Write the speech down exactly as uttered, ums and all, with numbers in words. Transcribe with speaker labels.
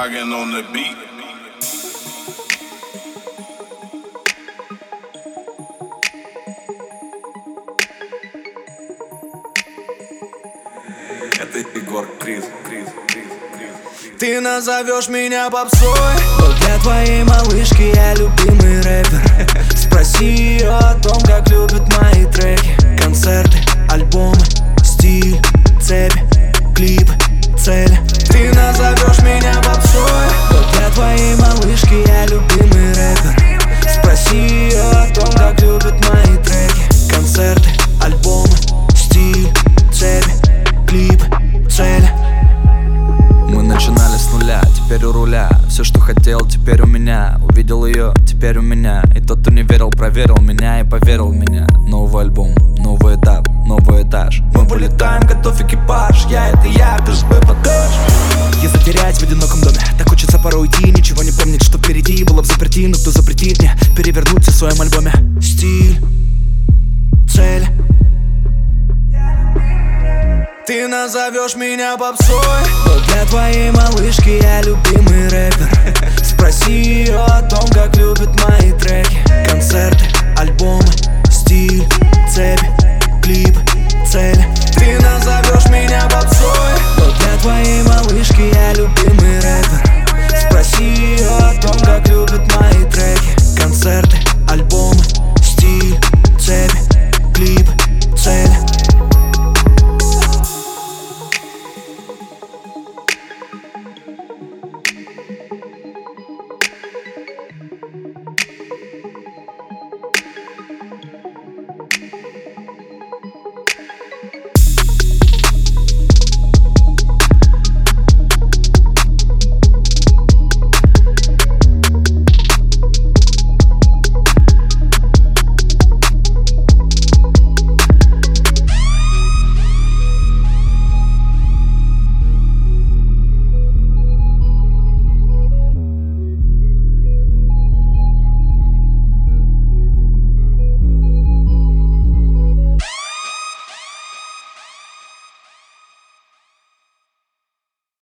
Speaker 1: Rockin' on the beat. Это Егор Крид, Крид, Крид, Крид.
Speaker 2: Ты назовешь меня попсой, но для твоей малышки я любимый рэпер. Спроси ее о том, как любят мои треки. Концерты, альбомы, стиль, цепи, клипы, цели. Ты назовешь меня попсой, но для твоей малышки я любимый рэпер. Спроси ее о том, как любят мои треки. Концерты, альбомы, стиль, цепи, клипы, цели.
Speaker 3: Мы начинали с нуля, теперь у руля. Все, что хотел, теперь у меня. Увидел ее, теперь у меня. И тот, кто не верил, проверил меня и поверил в меня. Новый альбом, новый этап, новый этаж. Мы полетаем, готов экипаж. Я это я, без выпадешь.
Speaker 2: Я затерять в одиноком доме. Так хочется порой уйти, ничего не помнить, что впереди было в заперти. Но кто запретит мне перевернуться в своем альбоме? Стиль, цель. Ты назовешь меня попсой, но для твоей малышки я любимый рэпер. Спроси ее о том, как любит моя